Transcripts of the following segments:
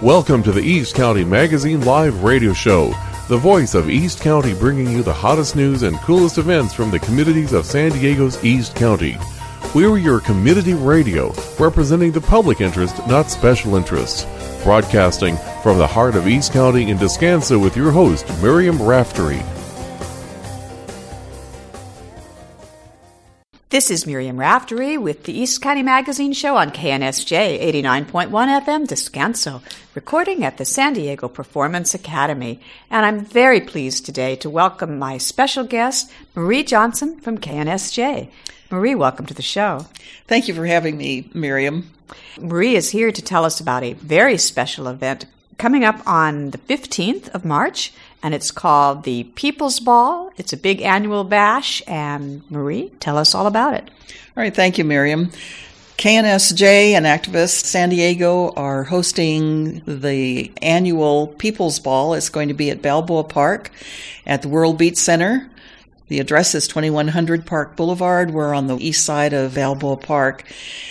Welcome to the East County Magazine Live Radio Show, the voice of East County, bringing you the hottest news and coolest events from the communities of San Diego's East County. We're your community radio, representing the public interest, not special interests. Broadcasting from the heart of East County in Descanso with your host, Miriam Raftery. This is Miriam Raftery with the East County Magazine Show on KNSJ 89.1 FM Descanso, recording at the San Diego Performance Academy. And I'm very pleased today to welcome my special guest, Marie Johnson from KNSJ. Marie, welcome to the show. Thank you for having me, Miriam. Marie is here to tell us about a very special event coming up on the 15th of March, and it's called the People's Ball. It's a big annual bash, and Marie, tell us all about it. All right, thank you, Miriam. KNSJ and Activist San Diego are hosting the annual People's Ball. It's going to be at Balboa Park at the World Beat Center. The address is 2100 Park Boulevard. We're on the east side of Balboa Park,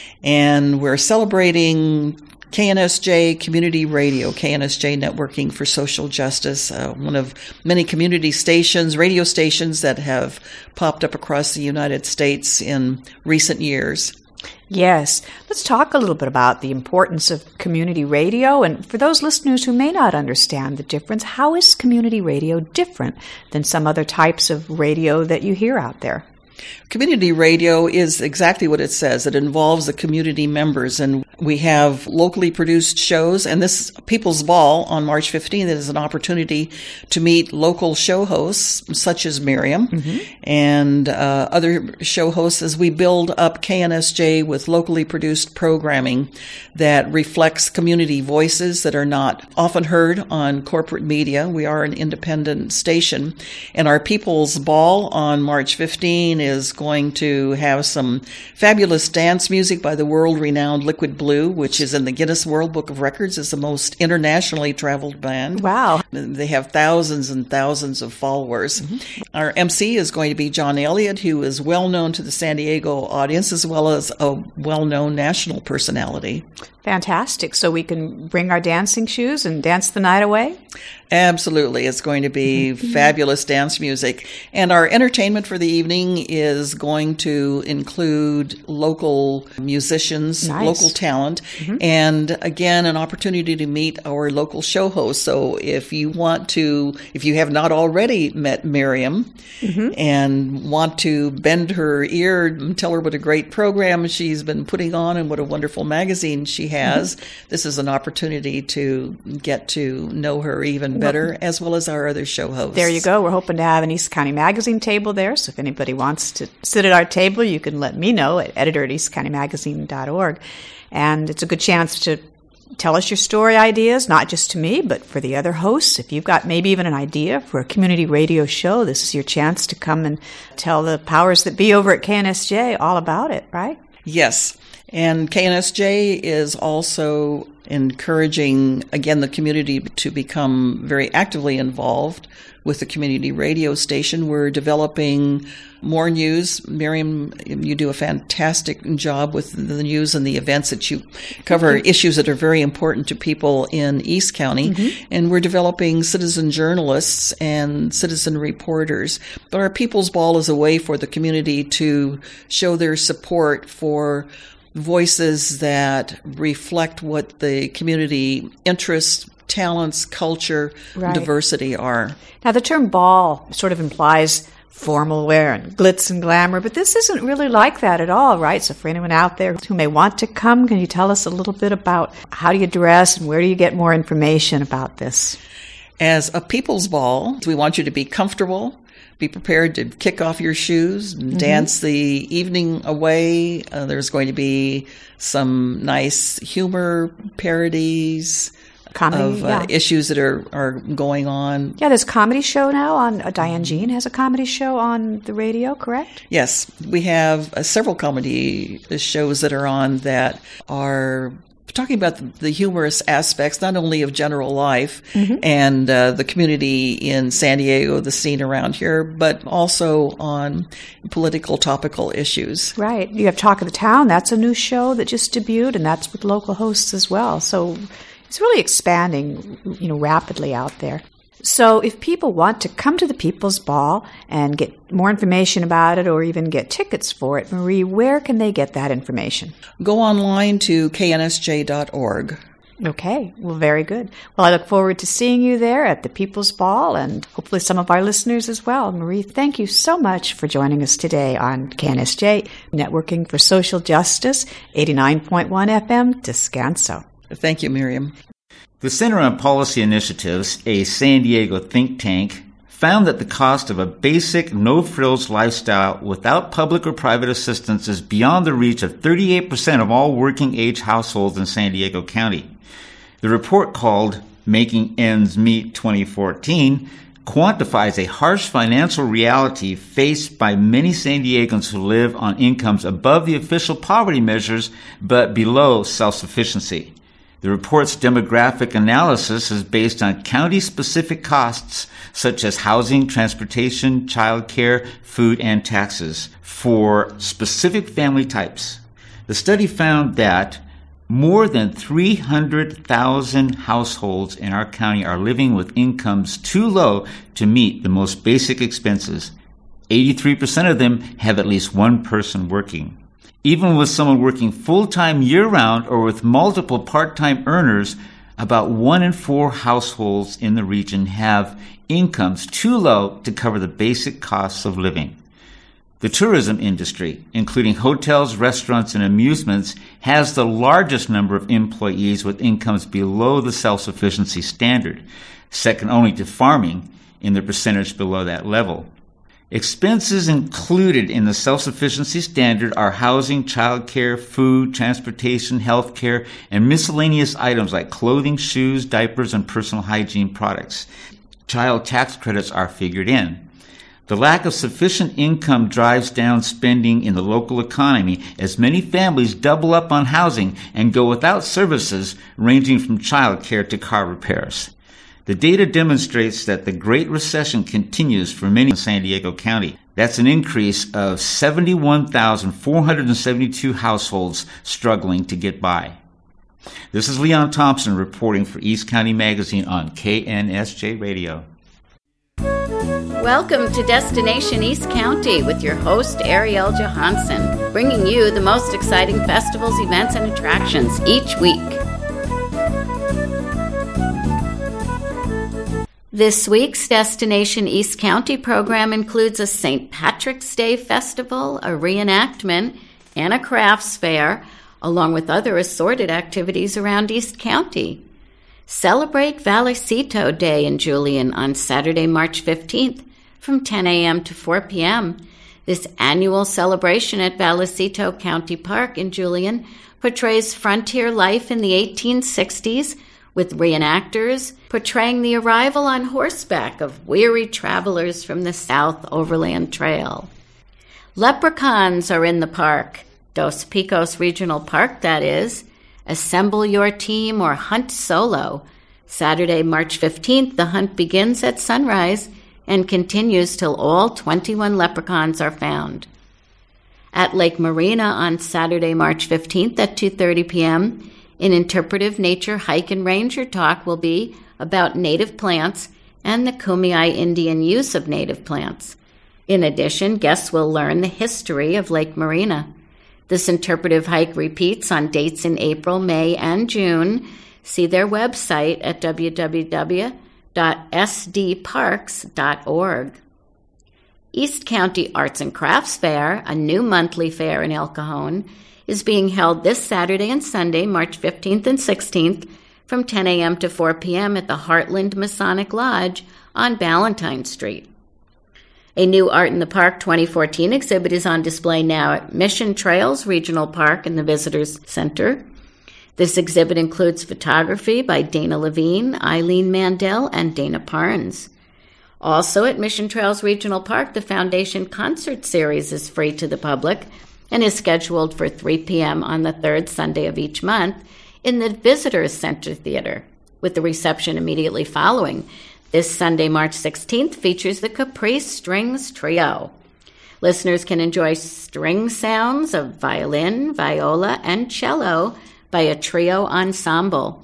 and we're celebrating KNSJ Community Radio, KNSJ Networking for Social Justice, one of many community stations, radio stations that have popped up across the United States in recent years. Yes. Let's talk a little bit about the importance of community radio. And for those listeners who may not understand the difference, how is community radio different than some other types of radio that you hear out there? Community radio is exactly what it says. It involves the community members, and we have locally produced shows, and this People's Ball on March 15th is an opportunity to meet local show hosts such as Miriam and other show hosts as we build up KNSJ with locally produced programming that reflects community voices that are not often heard on corporate media. We are an independent station, and our People's Ball on March 15 is going to have some fabulous dance music by the world-renowned Liquid Blue, which is in the Guinness World Book of Records as the most internationally traveled band. Wow. They have thousands and thousands of followers. Our MC is going to be John Elliott, who is well-known to the San Diego audience as well as a well-known national personality. Fantastic. So we can bring our dancing shoes and dance the night away? Absolutely. It's going to be fabulous dance music. And our entertainment for the evening is going to include local musicians, local talent, and again, an opportunity to meet our local show hosts. So if you have not already met Miriam and want to bend her ear and tell her what a great program she's been putting on and what a wonderful magazine she has, this is an opportunity to get to know her even better, as well as our other show hosts. There you go. We're hoping to have an East County Magazine table there, so if anybody wants to sit at our table, you can let me know at editor@eastcountymagazine.org. And it's a good chance to tell us your story ideas, not just to me, but for the other hosts. If you've got maybe even an idea for a community radio show, this is your chance to come and tell the powers that be over at KNSJ all about it, right? Yes. And KNSJ is also encouraging, again, the community to become very actively involved with the community radio station. We're developing more news. Miriam, you do a fantastic job with the news and the events that you cover, issues that are very important to people in East County. And we're developing citizen journalists and citizen reporters. But our People's Ball is a way for the community to show their support for voices that reflect what the community interests, talents, culture, diversity are. Now, the term ball sort of implies formal wear and glitz and glamour, but this isn't really like that at all, right? So for anyone out there who may want to come, can you tell us a little bit about how do you dress and where do you get more information about this? As a People's Ball, we want you to be comfortable, be prepared to kick off your shoes and dance the evening away. There's going to be some nice humor parodies comedy, of issues that are going on. Yeah, there's a comedy show now on, Diane Jean has a comedy show on the radio, correct? Yes, we have several comedy shows that are on that are talking about the humorous aspects, not only of general life and the community in San Diego, the scene around here, but also on political topical issues. Right. You have Talk of the Town. That's a new show that just debuted, and that's with local hosts as well. So It's really expanding, rapidly out there. So if people want to come to the People's Ball and get more information about it or even get tickets for it, Marie, where can they get that information? Go online to knsj.org. Okay, well, very good. Well, I look forward to seeing you there at the People's Ball and hopefully some of our listeners as well. Marie, thank you so much for joining us today on KNSJ, Networking for Social Justice, 89.1 FM, Descanso. Thank you, Miriam. The Center on Policy Initiatives, a San Diego think tank, found that the cost of a basic, no-frills lifestyle without public or private assistance is beyond the reach of 38% of all working-age households in San Diego County. The report, called Making Ends Meet 2014, quantifies a harsh financial reality faced by many San Diegans who live on incomes above the official poverty measures but below self-sufficiency. The report's demographic analysis is based on county-specific costs such as housing, transportation, childcare, food, and taxes for specific family types. The study found that more than 300,000 households in our county are living with incomes too low to meet the most basic expenses. 83% of them have at least one person working. Even with someone working full-time year-round or with multiple part-time earners, about 1 in 4 households in the region have incomes too low to cover the basic costs of living. The tourism industry, including hotels, restaurants, and amusements, has the largest number of employees with incomes below the self-sufficiency standard, second only to farming in the percentage below that level. Expenses included in the self-sufficiency standard are housing, childcare, food, transportation, healthcare, and miscellaneous items like clothing, shoes, diapers, and personal hygiene products. Child tax credits are figured in. The lack of sufficient income drives down spending in the local economy as many families double up on housing and go without services ranging from childcare to car repairs. The data demonstrates that the Great Recession continues for many in San Diego County. That's an increase of 71,472 households struggling to get by. This is Leon Thompson reporting for East County Magazine on KNSJ Radio. Welcome to Destination East County with your host, Ariel Johansson, bringing you the most exciting festivals, events, and attractions each week. This week's Destination East County program includes a St. Patrick's Day festival, a reenactment, and a crafts fair, along with other assorted activities around East County. Celebrate Vallecito Day in Julian on Saturday, March 15th from 10 a.m. to 4 p.m. This annual celebration at Vallecito County Park in Julian portrays frontier life in the 1860s with reenactors portraying the arrival on horseback of weary travelers from the South Overland Trail. Leprechauns are in the park, Dos Picos Regional Park, that is. Assemble your team or hunt solo. Saturday, March 15th, the hunt begins at sunrise and continues till all 21 leprechauns are found. At Lake Marina on Saturday, March 15th at 2:30 p.m., an interpretive nature hike and ranger talk will be about native plants and the Kumeyaay Indian use of native plants. In addition, guests will learn the history of Lake Marina. This interpretive hike repeats on dates in April, May, and June. See their website at www.sdparks.org. East County Arts and Crafts Fair, a new monthly fair in El Cajon, is being held this Saturday and Sunday, March 15th and 16th, from 10 a.m. to 4 p.m. at the Heartland Masonic Lodge on Ballantyne Street. A new Art in the Park 2014 exhibit is on display now at Mission Trails Regional Park in the Visitors Center. This exhibit includes photography by Dana Levine, Eileen Mandel, and Dana Parnes. Also at Mission Trails Regional Park, the Foundation Concert Series is free to the public and is scheduled for 3 p.m. on the third Sunday of each month in the Visitors Center Theater, with the reception immediately following. This Sunday, March 16th, features the Caprice Strings Trio. Listeners can enjoy string sounds of violin, viola, and cello by a trio ensemble.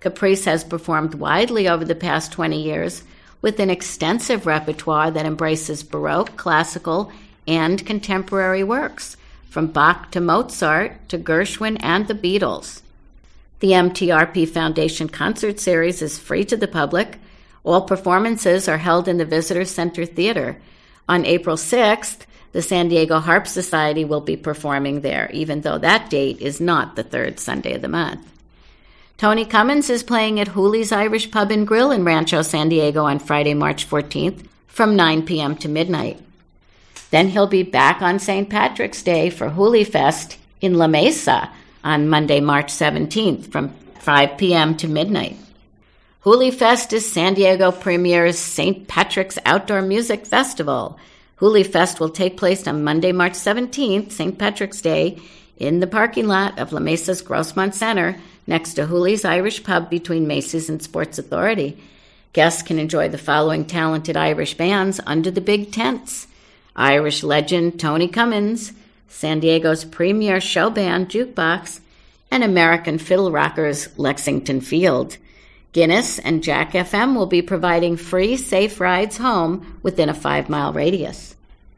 Caprice has performed widely over the past 20 years with an extensive repertoire that embraces Baroque, classical, and contemporary works, from Bach to Mozart to Gershwin and the Beatles. The MTRP Foundation Concert Series is free to the public. All performances are held in the Visitor Center Theater. On April 6th, the San Diego Harp Society will be performing there, even though that date is not the third Sunday of the month. Tony Cummins is playing at Hooley's Irish Pub and Grill in Rancho San Diego on Friday, March 14th from 9 p.m. to midnight. Then he'll be back on St. Patrick's Day for Hooley Fest in La Mesa on Monday, March 17th from 5 p.m. to midnight. Hooley Fest is San Diego Premier's St. Patrick's Outdoor Music Festival. Hooley Fest will take place on Monday, March 17th, St. Patrick's Day, in the parking lot of La Mesa's Grossmont Center next to Hooley's Irish Pub between Macy's and Sports Authority. Guests can enjoy the following talented Irish bands under the big tents: Irish legend Tony Cummins, San Diego's premier show band Jukebox, and American fiddle rockers Lexington Field. Guinness and Jack FM will be providing free, safe rides home within a 5-mile radius.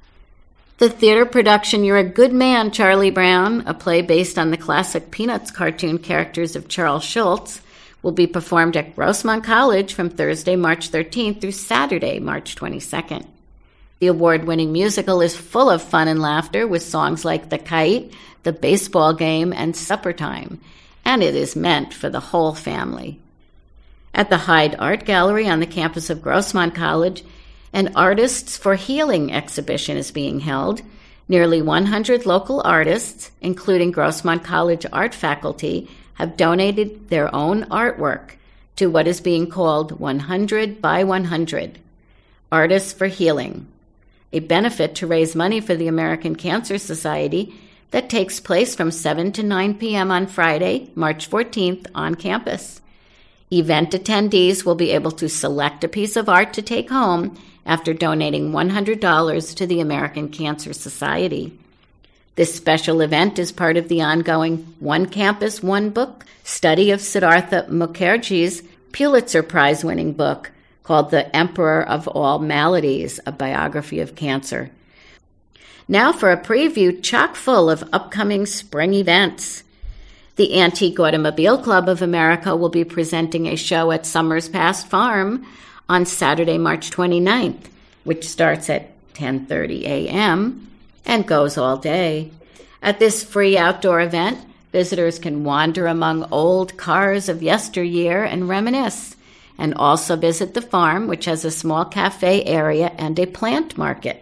The theater production You're a Good Man, Charlie Brown, a play based on the classic Peanuts cartoon characters of Charles Schultz, will be performed at Grossmont College from Thursday, March 13th through Saturday, March 22nd. The award-winning musical is full of fun and laughter with songs like The Kite, The Baseball Game, and Supper Time, and it is meant for the whole family. At the Hyde Art Gallery on the campus of Grossmont College, an Artists for Healing exhibition is being held. Nearly 100 local artists, including Grossmont College art faculty, have donated their own artwork to what is being called 100 by 100, Artists for Healing, a benefit to raise money for the American Cancer Society that takes place from 7 to 9 p.m. on Friday, March 14th, on campus. Event attendees will be able to select a piece of art to take home after donating $100 to the American Cancer Society. This special event is part of the ongoing One Campus, One Book study of Siddhartha Mukherjee's Pulitzer Prize-winning book called The Emperor of All Maladies, a biography of cancer. Now for a preview chock full of upcoming spring events. The Antique Automobile Club of America will be presenting a show at Summers Pass Farm on Saturday, March 29th, which starts at 10:30 a.m. and goes all day. At this free outdoor event, visitors can wander among old cars of yesteryear and reminisce, and also visit the farm, which has a small cafe area and a plant market.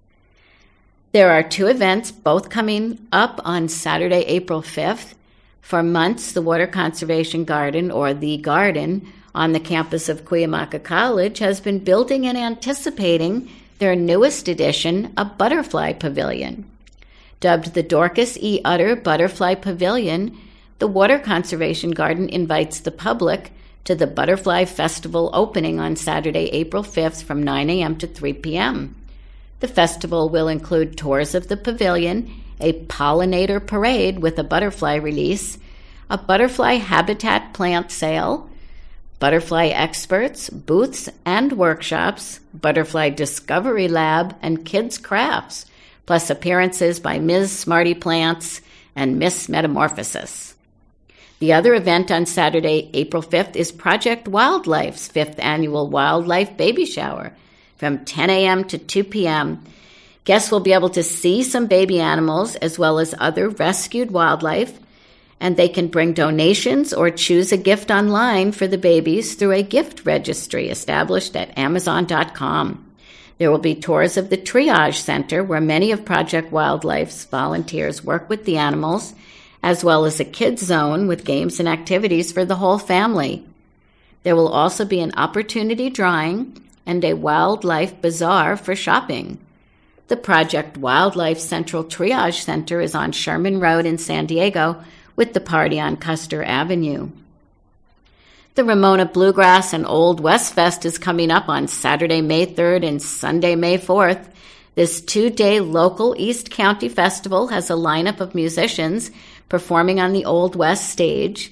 There are 2 events, both coming up on Saturday, April 5th. For months, the Water Conservation Garden, or The Garden, on the campus of Cuyamaca College has been building and anticipating their newest addition, a butterfly pavilion. Dubbed the Dorcas E. Utter Butterfly Pavilion, the Water Conservation Garden invites the public to the Butterfly Festival opening on Saturday, April 5th from 9 a.m. to 3 p.m. The festival will include tours of the pavilion, a pollinator parade with a butterfly release, a butterfly habitat plant sale, butterfly experts, booths and workshops, butterfly discovery lab, and kids' crafts, plus appearances by Ms. Smarty Plants and Miss Metamorphosis. The other event on Saturday, April 5th, is Project Wildlife's 5th annual Wildlife Baby Shower from 10 a.m. to 2 p.m. Guests will be able to see some baby animals as well as other rescued wildlife, and they can bring donations or choose a gift online for the babies through a gift registry established at Amazon.com. There will be tours of the Triage Center, where many of Project Wildlife's volunteers work with the animals, as well as a kids zone with games and activities for the whole family. There will also be an opportunity drawing and a wildlife bazaar for shopping. The Project Wildlife Central Triage Center is on Sherman Road in San Diego, with the party on Custer Avenue. The Ramona Bluegrass and Old West Fest is coming up on Saturday, May 3rd and Sunday, May 4th. This 2-day local East County festival has a lineup of musicians performing on the Old West stage,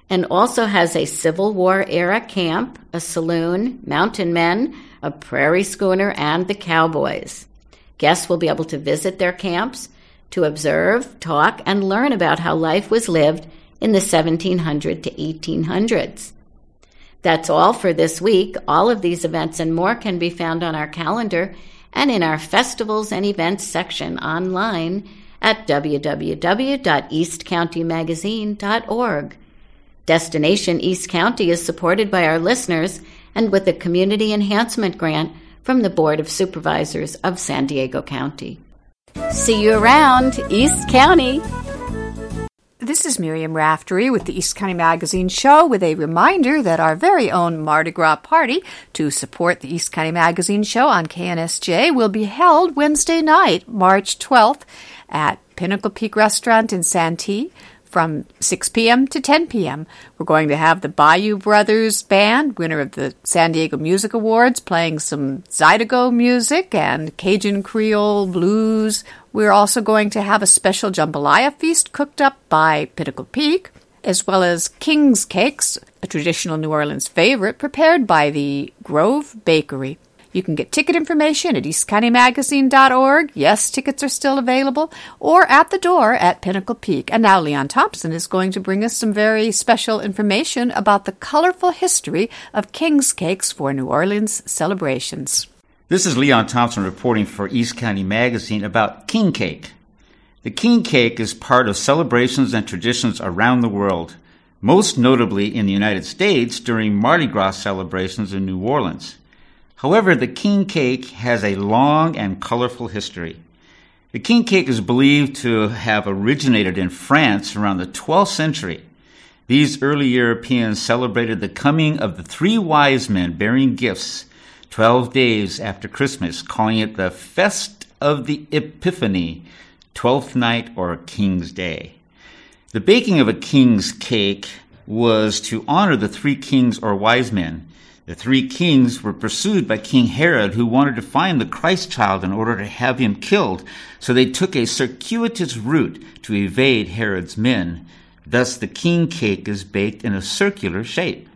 and also has a Civil War-era camp, a saloon, mountain men, a prairie schooner, and the Cowboys. Guests will be able to visit their camps to observe, talk, and learn about how life was lived in the 1700s to 1800s. That's all for this week. All of these events and more can be found on our calendar and in our festivals and events section online at www.eastcountymagazine.org. Destination East County is supported by our listeners and with a community enhancement grant from the Board of Supervisors of San Diego County. See you around, East County. This is Miriam Raftery with the East County Magazine Show with a reminder that our very own Mardi Gras party to support the East County Magazine Show on KNSJ will be held Wednesday night, March 12th at Pinnacle Peak Restaurant in Santee from 6 p.m. to 10 p.m. We're going to have the Bayou Brothers Band, winner of the San Diego Music Awards, playing some Zydeco music and Cajun Creole blues. We're also going to have a special jambalaya feast cooked up by Pinnacle Peak, as well as King's Cakes, a traditional New Orleans favorite prepared by the Grove Bakery. You can get ticket information at eastcountymagazine.org. Yes, tickets are still available, or at the door at Pinnacle Peak. And now Leon Thompson is going to bring us some very special information about the colorful history of King's Cakes for New Orleans celebrations. This is Leon Thompson reporting for East County Magazine about King Cake. The King Cake is part of celebrations and traditions around the world, most notably in the United States during Mardi Gras celebrations in New Orleans. However, the King Cake has a long and colorful history. The King Cake is believed to have originated in France around the 12th century. These early Europeans celebrated the coming of the three wise men bearing gifts 12 days after Christmas, calling it the Fest of the Epiphany, 12th night or King's Day. The baking of a king's cake was to honor the three kings or wise men. The three kings were pursued by King Herod, who wanted to find the Christ child in order to have him killed, so they took a circuitous route to evade Herod's men. Thus, the king cake is baked in a circular shape.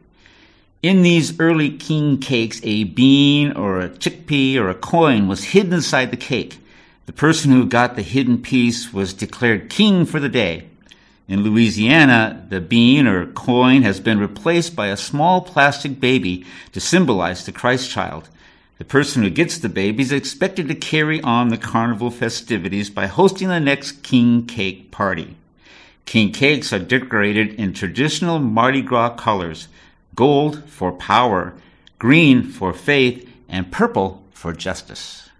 In these early king cakes, a bean or a chickpea or a coin was hidden inside the cake. The person who got the hidden piece was declared king for the day. In Louisiana, the bean or coin has been replaced by a small plastic baby to symbolize the Christ child. The person who gets the baby is expected to carry on the carnival festivities by hosting the next king cake party. King cakes are decorated in traditional Mardi Gras colors: gold for power, green for faith, and purple for justice.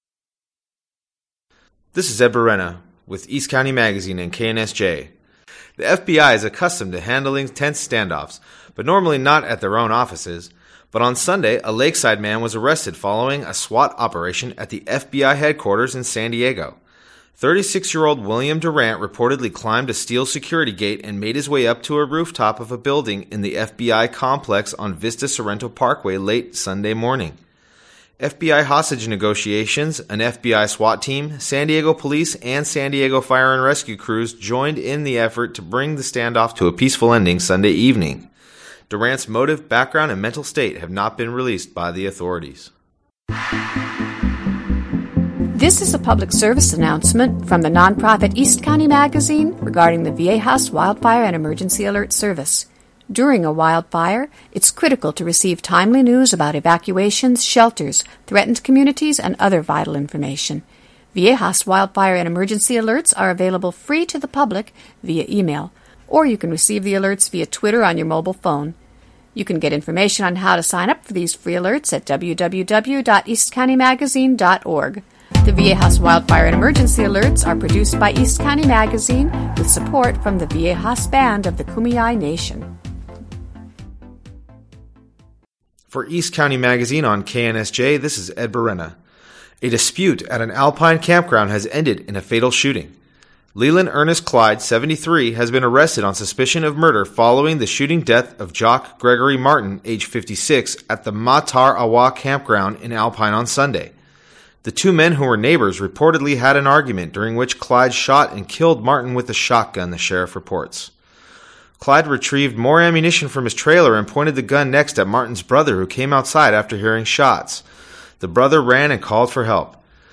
This is Ed Berena with East County Magazine and KNSJ. The FBI is accustomed to handling tense standoffs, but normally not at their own offices. But on Sunday, a Lakeside man was arrested following a SWAT operation at the FBI headquarters in San Diego. 36-year-old William Durant reportedly climbed a steel security gate and made his way up to a rooftop of a building in the FBI complex on Vista Sorrento Parkway late Sunday morning. FBI hostage negotiations, an FBI SWAT team, San Diego police, and San Diego fire and rescue crews joined in the effort to bring the standoff to a peaceful ending Sunday evening. Durant's motive, background, and mental state have not been released by the authorities. This is a public service announcement from the nonprofit East County Magazine regarding the Viejas Wildfire and Emergency Alert Service. During a wildfire, it's critical to receive timely news about evacuations, shelters, threatened communities, and other vital information. Viejas Wildfire and Emergency Alerts are available free to the public via email, or you can receive the alerts via Twitter on your mobile phone. You can get information on how to sign up for these free alerts at www.eastcountymagazine.org. The Viejas Wildfire and Emergency Alerts are produced by East County Magazine with support from the Viejas Band of the Kumeyaay Nation. For East County Magazine on KNSJ, this is Ed Berena. A dispute at an Alpine campground has ended in a fatal shooting. Leland Ernest Clyde, 73, has been arrested on suspicion of murder following the shooting death of Jock Gregory Martin, age 56, at the Matar Awa campground in Alpine on Sunday. The two men, who were neighbors, reportedly had an argument during which Clyde shot and killed Martin with a shotgun, the sheriff reports. Clyde retrieved more ammunition from his trailer and pointed the gun next at Martin's brother, who came outside after hearing shots. The brother ran and called for help.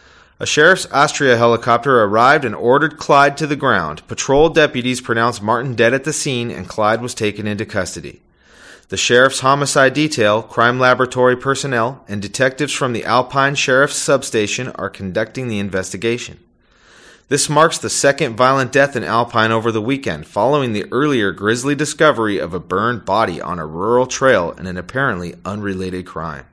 A Sheriff's Austria helicopter arrived and ordered Clyde to the ground. Patrol deputies pronounced Martin dead at the scene, and Clyde was taken into custody. The Sheriff's Homicide Detail, crime laboratory personnel, and detectives from the Alpine Sheriff's Substation are conducting the investigation. This marks the second violent death in Alpine over the weekend, following the earlier grisly discovery of a burned body on a rural trail in an apparently unrelated crime.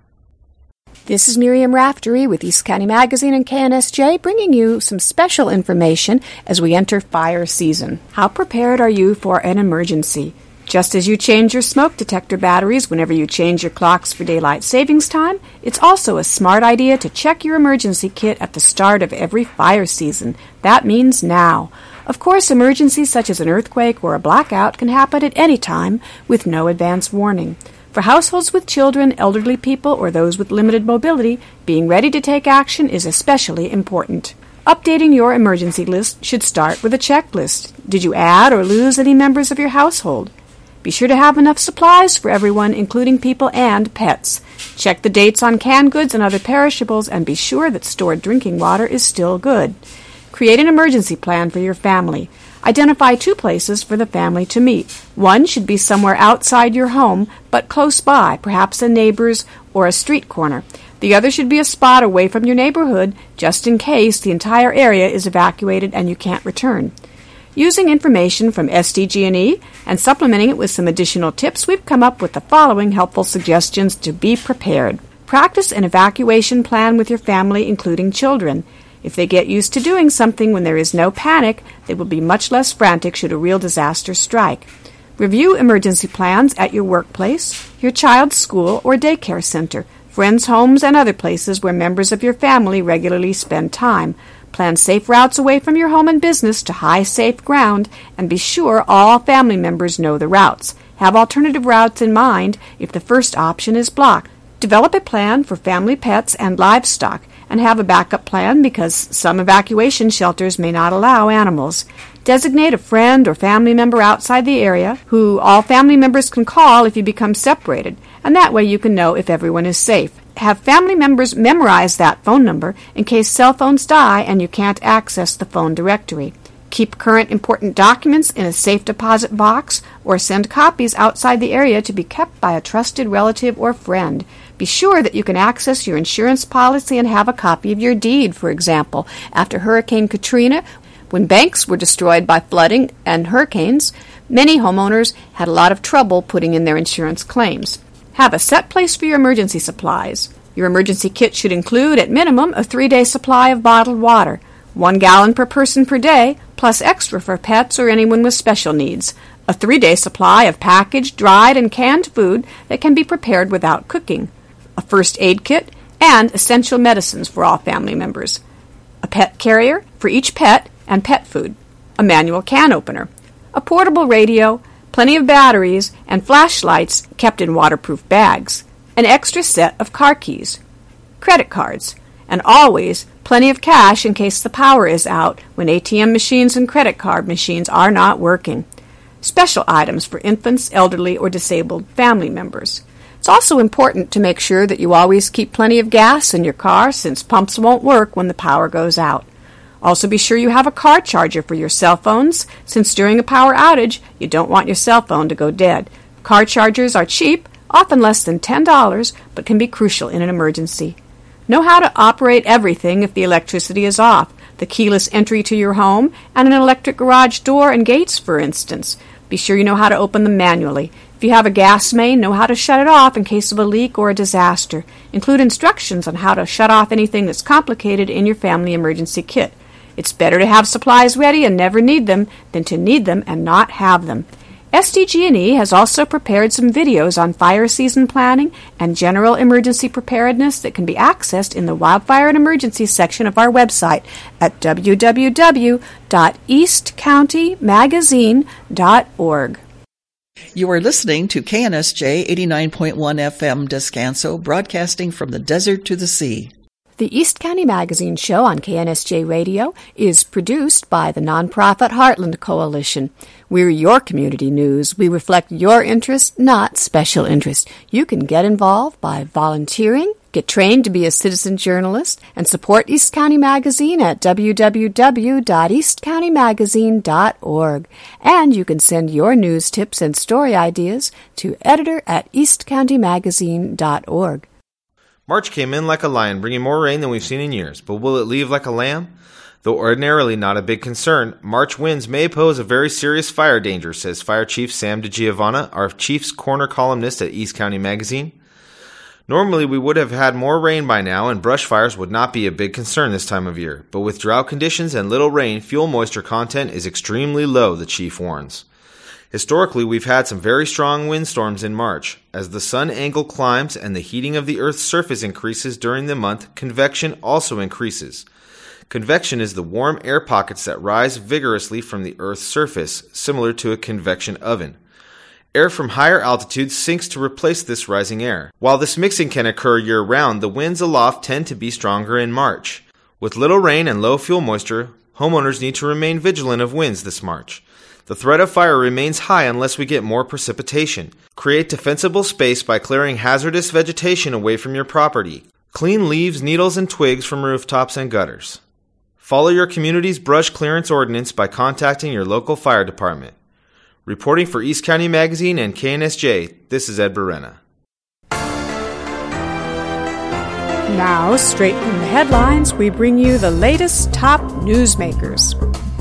This is Miriam Raftery with East County Magazine and KNSJ, bringing you some special information as we enter fire season. How prepared are you for an emergency? Just as you change your smoke detector batteries whenever you change your clocks for daylight savings time, it's also a smart idea to check your emergency kit at the start of every fire season. That means now. Of course, emergencies such as an earthquake or a blackout can happen at any time with no advance warning. For households with children, elderly people, or those with limited mobility, being ready to take action is especially important. Updating your emergency list should start with a checklist. Did you add or lose any members of your household? Be sure to have enough supplies for everyone, including people and pets. Check the dates on canned goods and other perishables, and be sure that stored drinking water is still good. Create an emergency plan for your family. Identify 2 places for the family to meet. One should be somewhere outside your home, but close by, perhaps a neighbor's or a street corner. The other should be a spot away from your neighborhood, just in case the entire area is evacuated and you can't return. Using information from SDG&E and supplementing it with some additional tips, we've come up with the following helpful suggestions to be prepared. Practice an evacuation plan with your family, including children. If they get used to doing something when there is no panic, they will be much less frantic should a real disaster strike. Review emergency plans at your workplace, your child's school or daycare center, friends' homes, and other places where members of your family regularly spend time. Plan safe routes away from your home and business to high, safe ground, and be sure all family members know the routes. Have alternative routes in mind if the first option is blocked. Develop a plan for family pets and livestock, and have a backup plan because some evacuation shelters may not allow animals. Designate a friend or family member outside the area who all family members can call if you become separated, and that way you can know if everyone is safe. Have family members memorize that phone number in case cell phones die and you can't access the phone directory. Keep current important documents in a safe deposit box or send copies outside the area to be kept by a trusted relative or friend. Be sure that you can access your insurance policy and have a copy of your deed, for example. After Hurricane Katrina, when banks were destroyed by flooding and hurricanes, many homeowners had a lot of trouble putting in their insurance claims. Have a set place for your emergency supplies. Your emergency kit should include, at minimum, a 3-day supply of bottled water, 1 gallon per person per day, plus extra for pets or anyone with special needs. A 3-day supply of packaged, dried, and canned food that can be prepared without cooking. A first aid kit, and essential medicines for all family members. A pet carrier for each pet and pet food. A manual can opener. A portable radio, plenty of batteries, and flashlights kept in waterproof bags. An extra set of car keys. Credit cards. And always plenty of cash in case the power is out when ATM machines and credit card machines are not working. Special items for infants, elderly, or disabled family members. It's also important to make sure that you always keep plenty of gas in your car since pumps won't work when the power goes out. Also be sure you have a car charger for your cell phones since during a power outage you don't want your cell phone to go dead. Car chargers are cheap, often less than $10, but can be crucial in an emergency. Know how to operate everything if the electricity is off, the keyless entry to your home, and an electric garage door and gates, for instance. Be sure you know how to open them manually. If you have a gas main, know how to shut it off in case of a leak or a disaster. Include instructions on how to shut off anything that's complicated in your family emergency kit. It's better to have supplies ready and never need them than to need them and not have them. SDG&E has also prepared some videos on fire season planning and general emergency preparedness that can be accessed in the Wildfire and Emergency section of our website at www.eastcountymagazine.org. You are listening to KNSJ 89.1 FM Descanso, broadcasting from the desert to the sea. The East County Magazine Show on KNSJ Radio is produced by the nonprofit Heartland Coalition. We're your community news. We reflect your interest, not special interest. You can get involved by volunteering, get trained to be a citizen journalist, and support East County Magazine at www.eastcountymagazine.org. And you can send your news tips and story ideas to editor@eastcountymagazine.org. March came in like a lion, bringing more rain than we've seen in years. But will it leave like a lamb? Though ordinarily not a big concern, March winds may pose a very serious fire danger, says Fire Chief Sam DeGiovanna, our Chief's Corner columnist at East County Magazine. Normally we would have had more rain by now and brush fires would not be a big concern this time of year. But with drought conditions and little rain, fuel moisture content is extremely low, the chief warns. Historically, we've had some very strong windstorms in March. As the sun angle climbs and the heating of the Earth's surface increases during the month, convection also increases. Convection is the warm air pockets that rise vigorously from the Earth's surface, similar to a convection oven. Air from higher altitudes sinks to replace this rising air. While this mixing can occur year-round, the winds aloft tend to be stronger in March. With little rain and low fuel moisture, homeowners need to remain vigilant of winds this March. The threat of fire remains high unless we get more precipitation. Create defensible space by clearing hazardous vegetation away from your property. Clean leaves, needles, and twigs from rooftops and gutters. Follow your community's brush clearance ordinance by contacting your local fire department. Reporting for East County Magazine and KNSJ, this is Ed Berena. Now, straight from the headlines, we bring you the latest top newsmakers.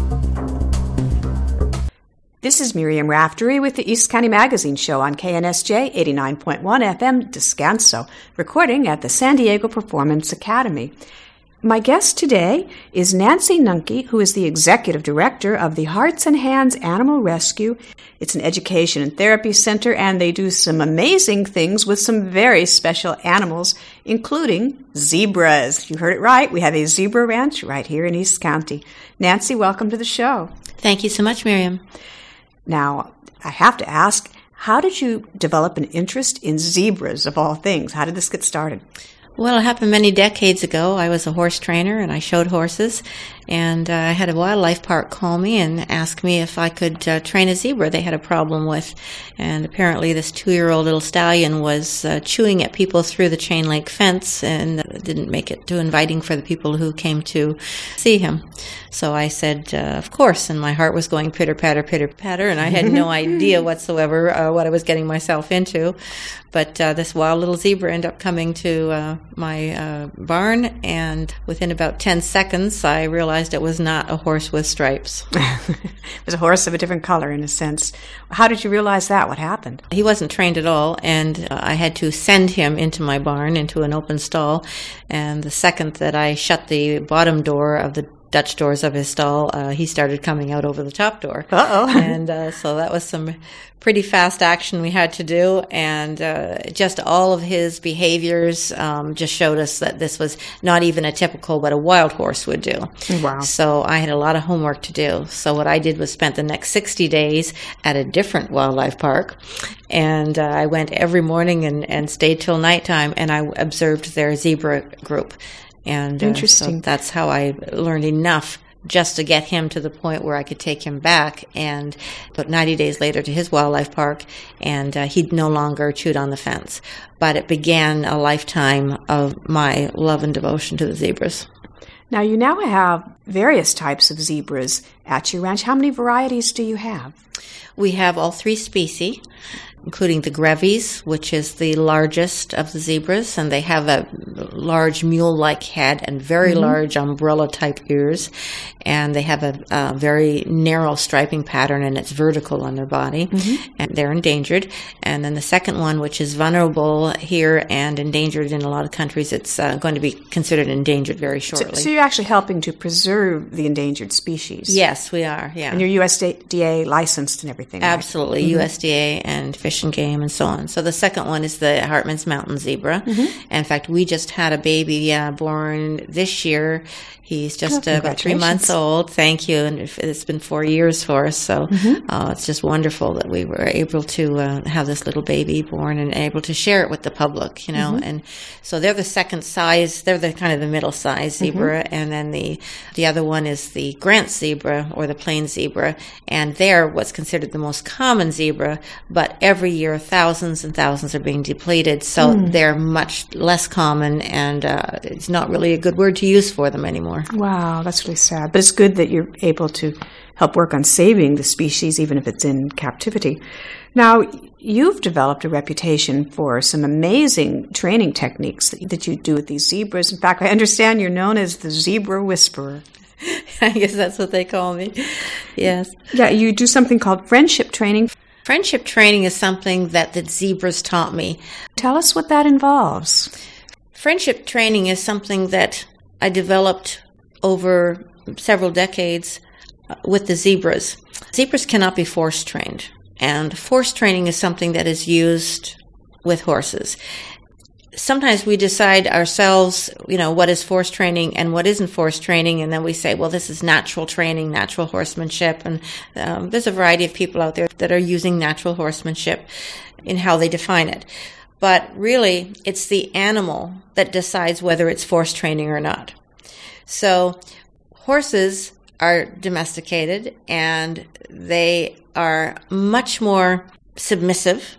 This is Miriam Raftery with the East County Magazine Show on KNSJ 89.1 FM Descanso, recording at the San Diego Performance Academy. My guest today is Nancy Nunke, who is the Executive Director of the Hearts and Hands Animal Rescue. It's an education and therapy center, and they do some amazing things with some very special animals, including zebras. You heard it right. We have a zebra ranch right here in East County. Nancy, welcome to the show. Thank you so much, Miriam. Now, I have to ask, how did you develop an interest in zebras, of all things? How did this get started? Well, it happened many decades ago. I was a horse trainer, and I showed horses, and I had a wildlife park call me and ask me if I could train a zebra they had a problem with. And apparently this 2-year-old little stallion was chewing at people through the chain link fence, and didn't make it too inviting for the people who came to see him. So I said, of course, and my heart was going pitter-patter, pitter-patter, and I had no idea whatsoever what I was getting myself into. But this wild little zebra ended up coming to my barn, and within about 10 seconds, I realized it was not a horse with stripes. It was a horse of a different color, in a sense. How did you realize that? What happened? He wasn't trained at all, and I had to send him into my barn, into an open stall. And the second that I shut the bottom door of the Dutch doors of his stall, he started coming out over the top door. Uh-oh. And so that was some pretty fast action we had to do, and just all of his behaviors just showed us that this was not even a typical what a wild horse would do. Wow. So I had a lot of homework to do. So what I did was spent the next 60 days at a different wildlife park, and I went every morning and stayed till nighttime, and I observed their zebra group. And interesting. So that's how I learned enough just to get him to the point where I could take him back, and put 90 days later to his wildlife park, and he no longer chewed on the fence. But it began a lifetime of my love and devotion to the zebras. Now, you now have various types of zebras at your ranch. How many varieties do you have? We have all 3 species, including the Grevy's, which is the largest of the zebras, and they have a large mule-like head and very large umbrella-type ears, and they have a very narrow striping pattern, and it's vertical on their body, and they're endangered. And then the second one, which is vulnerable here and endangered in a lot of countries, it's going to be considered endangered very shortly. So you're actually helping to preserve the endangered species? Yes, we are, yeah. And you're USDA licensed and everything, right? Absolutely, USDA and Fish Fish and Game, and so on. So the second one is the Hartman's Mountain Zebra. And in fact, we just had a baby born this year. He's just about 3 months old. Thank you. And it's been 4 years for us. So it's just wonderful that we were able to have this little baby born and able to share it with the public, you know. And so they're the second size. They're the kind of the middle size zebra. And then the other one is the Grant zebra or the plain zebra. And they're what's considered the most common zebra. But every year, thousands and thousands are being depleted. So they're much less common. And it's not really a good word to use for them anymore. Wow, that's really sad. But it's good that you're able to help work on saving the species, even if it's in captivity. Now, you've developed a reputation for some amazing training techniques that you do with these zebras. In fact, I understand you're known as the Zebra Whisperer. I guess that's what they call me. Yes. Yeah, you do something called friendship training. Friendship training is something that the zebras taught me. Tell us what that involves. Friendship training is something that I developed over several decades with the zebras. Zebras cannot be force trained, and force training is something that is used with horses. Sometimes we decide ourselves, you know, what is force training and what isn't force training, and then we say, well, this is natural training, natural horsemanship, and there's a variety of people out there that are using natural horsemanship in how they define it. But really, it's the animal that decides whether it's force training or not. So horses are domesticated, and they are much more submissive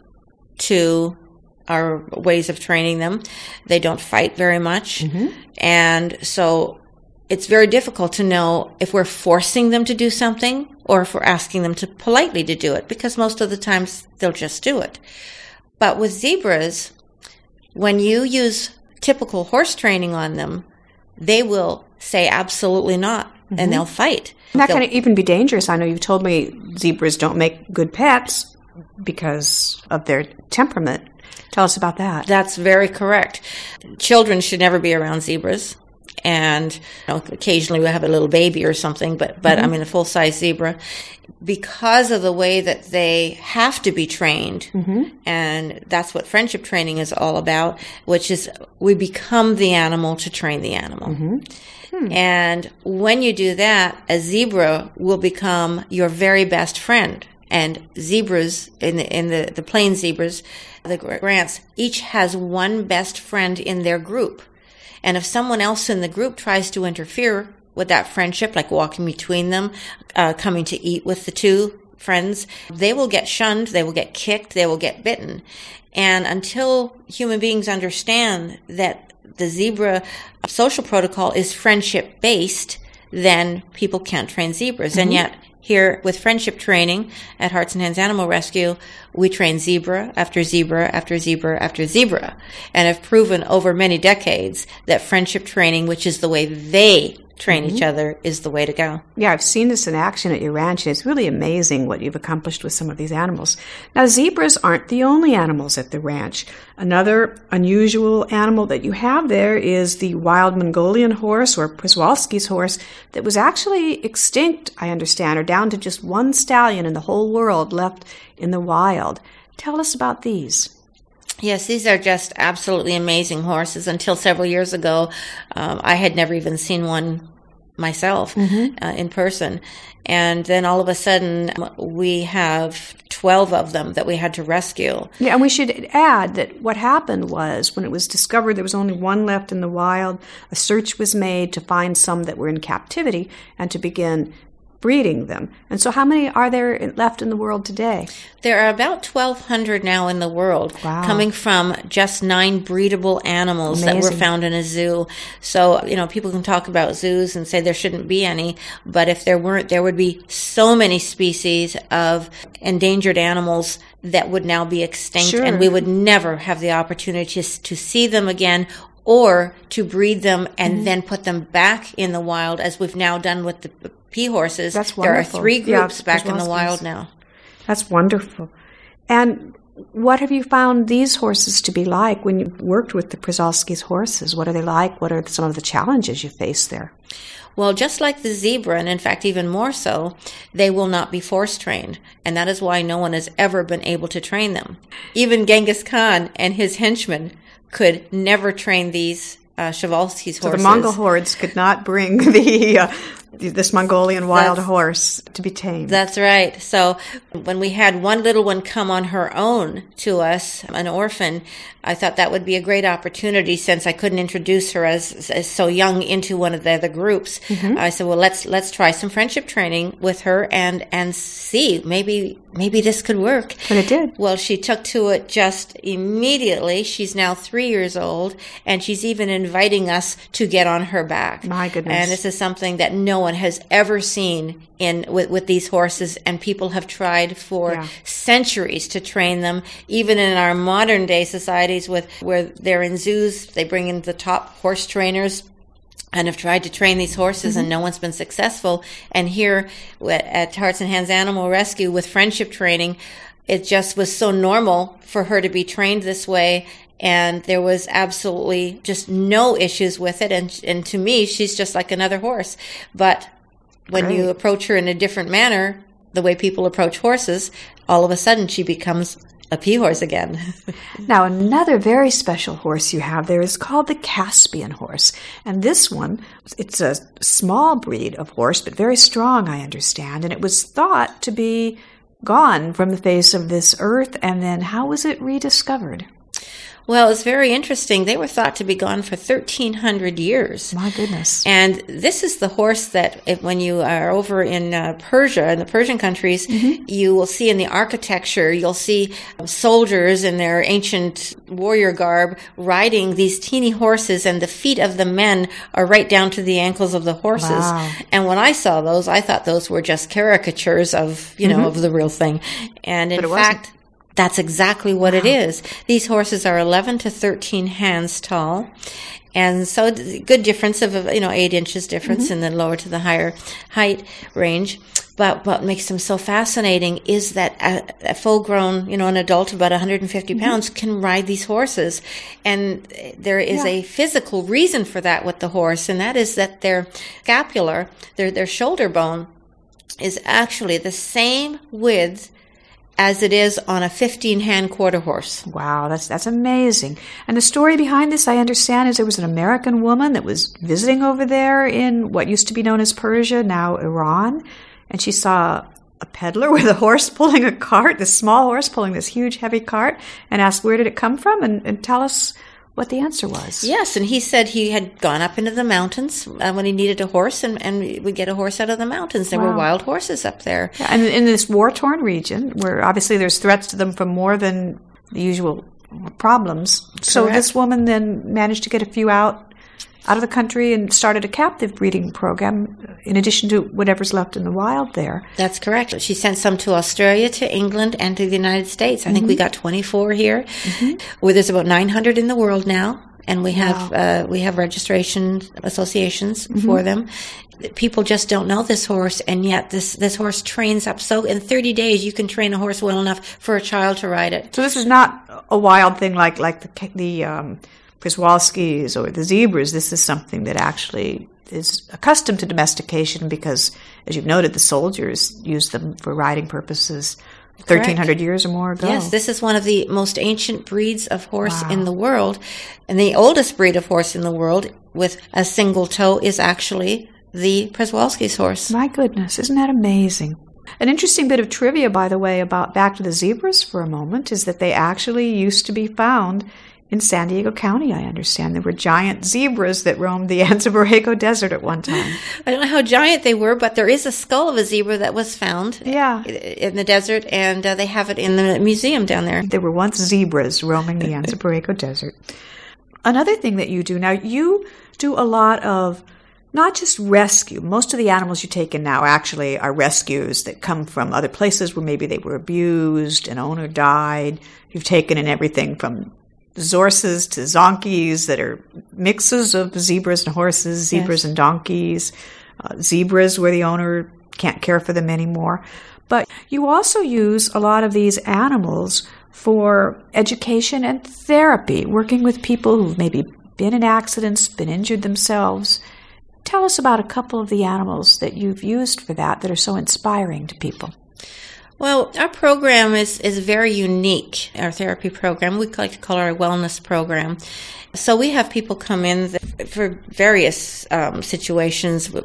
to our ways of training them. They don't fight very much. And so it's very difficult to know if we're forcing them to do something or if we're asking them to politely to do it, because most of the times they'll just do it. But with zebras, when you use typical horse training on them, they will say absolutely not, and they'll fight. And that can even be dangerous. I know you've told me zebras don't make good pets because of their temperament. Tell us about that. That's very correct. Children should never be around zebras. And you know, occasionally we'll have a little baby or something, but I mean a full-size zebra. Because of the way that they have to be trained, and that's what friendship training is all about, which is we become the animal to train the animal. And when you do that, a zebra will become your very best friend. And zebras, in the plain zebras, the Grants, each has one best friend in their group. And if someone else in the group tries to interfere with that friendship, like walking between them, coming to eat with the two friends, they will get shunned, they will get kicked, they will get bitten. And until human beings understand that the zebra social protocol is friendship-based, then people can't train zebras. And yet, here with friendship training at Hearts and Hands Animal Rescue, we train zebra after zebra after zebra after zebra, and have proven over many decades that friendship training, which is the way they train each other, is the way to go. Yeah, I've seen this in action at your ranch, and it's really amazing what you've accomplished with some of these animals. Now, zebras aren't the only animals at the ranch. Another unusual animal that you have there is the wild Mongolian horse, or Przewalski's horse, that was actually extinct, I understand, or down to just one stallion in the whole world left in the wild. Tell us about these. Yes, these are just absolutely amazing horses. Until several years ago, I had never even seen one myself in person. And then all of a sudden, we have 12 of them that we had to rescue. Yeah, and we should add that what happened was when it was discovered there was only one left in the wild, a search was made to find some that were in captivity and to begin breeding them. And so how many are there left in the world today? There are about 1,200 now in the world, coming from just 9 breedable animals that were found in a zoo. So, you know, people can talk about zoos and say there shouldn't be any, but if there weren't, there would be so many species of endangered animals that would now be extinct, and we would never have the opportunity to see them again or to breed them and then put them back in the wild, as we've now done with the pea horses. That's wonderful. There are 3 groups back in the wild now. That's wonderful. And what have you found these horses to be like when you worked with the Przewalski's horses? What are they like? What are some of the challenges you face there? Well, just like the zebra, and in fact even more so, they will not be force trained. And that is why no one has ever been able to train them. Even Genghis Khan and his henchmen could never train these Przewalski's horses. So the Mongol hordes could not bring this Mongolian wild horse to be tamed. That's right. So when we had one little one come on her own to us, an orphan, I thought that would be a great opportunity since I couldn't introduce her as so young into one of the other groups. Mm-hmm. I said, well, let's try some friendship training with her and see maybe this could work. But it did. Well, she took to it just immediately. She's now 3 years old, and she's even inviting us to get on her back. My goodness. And this is something that no one has ever seen with these horses, and people have tried for centuries to train them. Even in our modern day societies where they're in zoos, they bring in the top horse trainers and have tried to train these horses, and no one's been successful. And here at Hearts and Hands Animal Rescue with friendship training, it just was so normal for her to be trained this way. And there was absolutely just no issues with it. And to me, she's just like another horse. But when you approach her in a different manner, the way people approach horses, all of a sudden she becomes a pea horse again. Now, another very special horse you have there is called the Caspian horse. And this one, it's a small breed of horse, but very strong, I understand. And it was thought to be gone from the face of this earth. And then how was it rediscovered? Well, it's very interesting. They were thought to be gone for 1,300 years. My goodness. And this is the horse that when you are over in Persia, in the Persian countries, you will see in the architecture, you'll see soldiers in their ancient warrior garb riding these teeny horses, and the feet of the men are right down to the ankles of the horses. Wow. And when I saw those, I thought those were just caricatures of, of the real thing. And in fact, that's exactly what it is. These horses are 11 to 13 hands tall. And so good difference of, 8 inches difference in the lower to the higher height range. But what makes them so fascinating is that a full-grown, an adult of about 150 pounds can ride these horses. And there is a physical reason for that with the horse, and that is that their scapular, their shoulder bone, is actually the same width as it is on a 15-hand quarter horse. Wow, that's amazing. And the story behind this, I understand, is there was an American woman that was visiting over there in what used to be known as Persia, now Iran, and she saw a peddler with a horse pulling a cart, this small horse pulling this huge, heavy cart, and asked where did it come from, and tell us what the answer was. Yes, and he said he had gone up into the mountains when he needed a horse, and would get a horse out of the mountains. There were wild horses up there. Yeah, and in this war-torn region, where obviously there's threats to them from more than the usual problems. Correct. So this woman then managed to get a few out of the country and started a captive breeding program in addition to whatever's left in the wild there. That's correct. She sent some to Australia, to England, and to the United States. I think we got 24 here. Well, there's about 900 in the world now, and we have registration associations for them. People just don't know this horse, and yet this horse trains up. So in 30 days, you can train a horse well enough for a child to ride it. So this is not a wild thing like the Przewalski's or the zebras. This is something that actually is accustomed to domestication because, as you've noted, the soldiers used them for riding purposes 1,300 years or more ago. Yes, this is one of the most ancient breeds of horse in the world. And the oldest breed of horse in the world with a single toe is actually the Przewalski's horse. My goodness, isn't that amazing? An interesting bit of trivia, by the way, about back to the zebras for a moment, is that they actually used to be found in San Diego County, I understand. There were giant zebras that roamed the Anza Borrego Desert at one time. I don't know how giant they were, but there is a skull of a zebra that was found in the desert, and they have it in the museum down there. There were once zebras roaming the Anza Borrego Desert. Another thing that you do, now you do a lot of not just rescue. Most of the animals you take in now actually are rescues that come from other places where maybe they were abused, an owner died. You've taken in everything from Zorses to Zonkies that are mixes of zebras and horses, zebras and donkeys, zebras where the owner can't care for them anymore. But you also use a lot of these animals for education and therapy, working with people who've maybe been in accidents, been injured themselves. Tell us about a couple of the animals that you've used for that are so inspiring to people. Well, our program is very unique, our therapy program. We like to call it our wellness program. So we have people come in for various situations with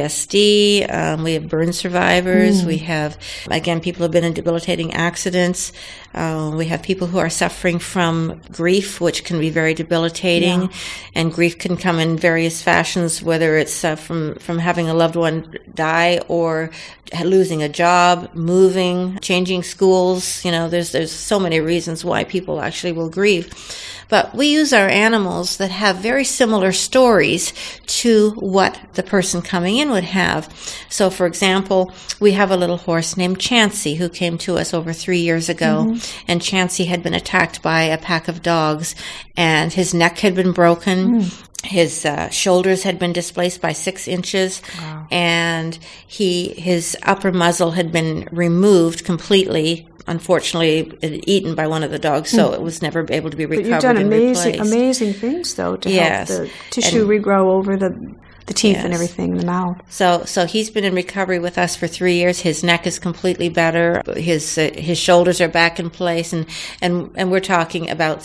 PTSD. We have burn survivors. We have, again, people who have been in debilitating accidents. We have people who are suffering from grief, which can be very debilitating. Yeah. And grief can come in various fashions, whether it's from having a loved one die or losing a job, moving, changing schools. You know, there's so many reasons why people actually will grieve. But we use our animals that have very similar stories to what the person coming in would have. So, for example, we have a little horse named Chansey who came to us over 3 years ago. And Chansey had been attacked by a pack of dogs, and his neck had been broken. His shoulders had been displaced by 6 inches, and his upper muzzle had been removed completely. Unfortunately, eaten by one of the dogs, so it was never able to be recovered. But you've done and amazing things, though, to help the tissue regrow over the teeth and everything in the mouth. So he's been in recovery with us for 3 years. His neck is completely better. His shoulders are back in place, and we're talking about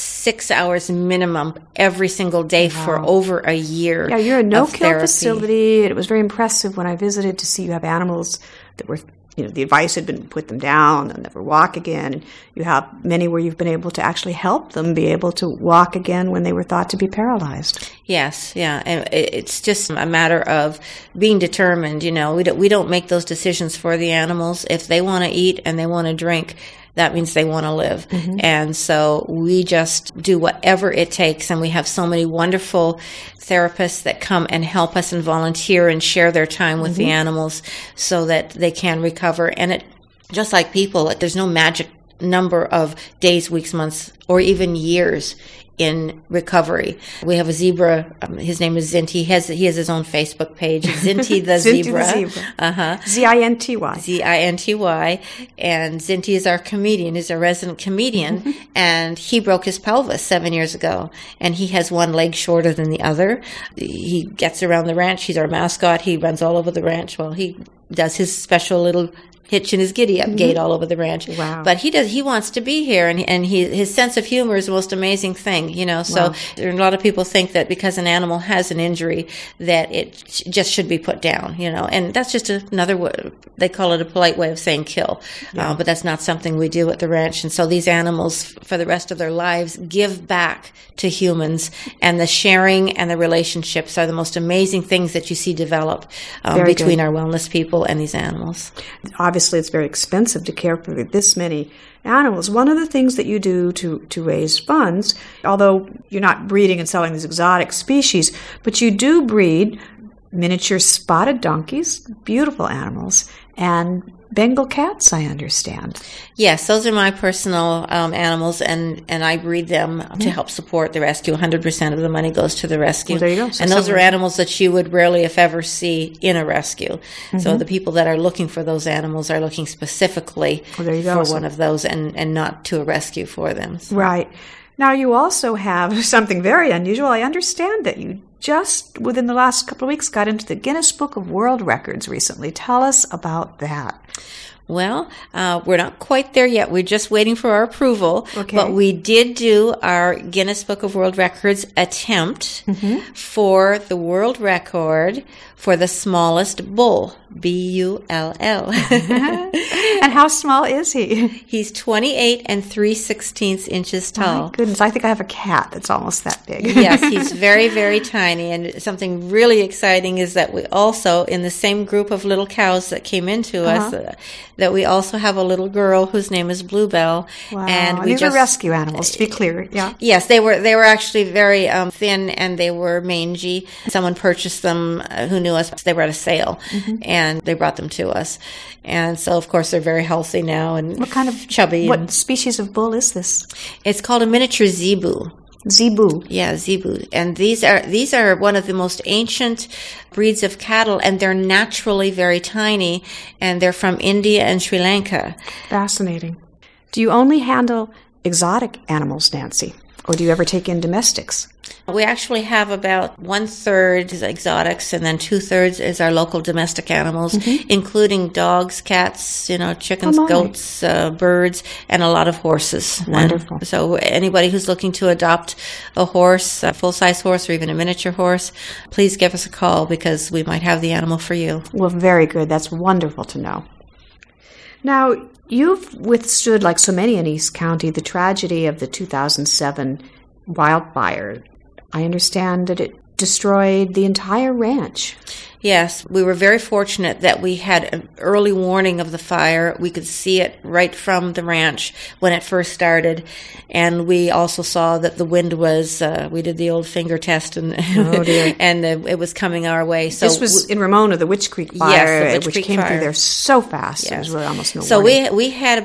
6 hours minimum every single day for over a year. Yeah, you're a no-kill facility. It was very impressive when I visited to see you have animals that were, the advice had been put them down, they'll never walk again. And you have many where you've been able to actually help them be able to walk again when they were thought to be paralyzed. Yes, yeah. And it's just a matter of being determined, We don't make those decisions for the animals. If they want to eat and they want to drink, that means they want to live. And so we just do whatever it takes. And we have so many wonderful therapists that come and help us and volunteer and share their time with the animals so that they can recover. And it, just like people, there's no magic number of days, weeks, months, or even years in recovery. We have a zebra. His name is Zinty. He has his own Facebook page, Zinty the Zebra. Zinty the Zebra. Z-I-N-T-Y. Z-I-N-T-Y. And Zinty is our comedian. He's a resident comedian. And he broke his pelvis 7 years ago. And he has one leg shorter than the other. He gets around the ranch. He's our mascot. He runs all over the ranch. Well, he does his special little hitch in his giddy-up gait all over the ranch. Wow. But he wants to be here, and his sense of humor is the most amazing thing, So a lot of people think that because an animal has an injury that it just should be put down, And that's just another way, they call it a polite way of saying kill. But that's not something we do at the ranch. And so these animals, for the rest of their lives, give back to humans. And the sharing and the relationships are the most amazing things that you see develop between our wellness people and these animals. Obviously, it's very expensive to care for this many animals. One of the things that you do to raise funds, although you're not breeding and selling these exotic species, but you do breed miniature spotted donkeys, beautiful animals, and Bengal cats, I understand. Yes, those are my personal animals, and I breed them to help support the rescue. 100% of the money goes to the rescue. Well, there you go. So and those are animals that you would rarely, if ever, see in a rescue. So the people that are looking for those animals are looking specifically for one of those and not to a rescue for them. So. Right. Now, you also have something very unusual. I understand that you just within the last couple of weeks got into the Guinness Book of World Records recently. Tell us about that. Well, we're not quite there yet. We're just waiting for our approval. Okay. But we did do our Guinness Book of World Records attempt for the world record for the smallest bull, B-U-L-L. And how small is he? He's 28 3/16 inches tall. Oh, my goodness. I think I have a cat that's almost that big. Yes, he's very, very tiny. And something really exciting is that we also, in the same group of little cows that came into us, that we also have a little girl whose name is Bluebell. Wow. And these are rescue animals, to be clear. Yeah. Yes, they were actually very thin, and they were mangy. Someone purchased them who knew us. They were at a sale, and they brought them to us. And so, of course, they're very healthy now and what kind of chubby. What species of bull is this? It's called a miniature zebu. Zebu. Yeah, zebu. And these are one of the most ancient breeds of cattle, and they're naturally very tiny, and they're from India and Sri Lanka. Fascinating. Do you only handle exotic animals, Nancy? Or do you ever take in domestics? We actually have about 1/3 is exotics, and then 2/3 is our local domestic animals, including dogs, cats, chickens, goats, birds, and a lot of horses. Wonderful. And so anybody who's looking to adopt a horse, a full-size horse, or even a miniature horse, please give us a call because we might have the animal for you. Well, very good. That's wonderful to know. Now, you've withstood, like so many in East County, the tragedy of the 2007 wildfire. I understand that it destroyed the entire ranch. Yes, we were very fortunate that we had an early warning of the fire. We could see it right from the ranch when it first started. And we also saw that the wind was, we did the old finger test, and and it was coming our way. So this was in Ramona, the Witch Creek fire, yes, which came through there so fast. Yes. There was really almost no warning. So we had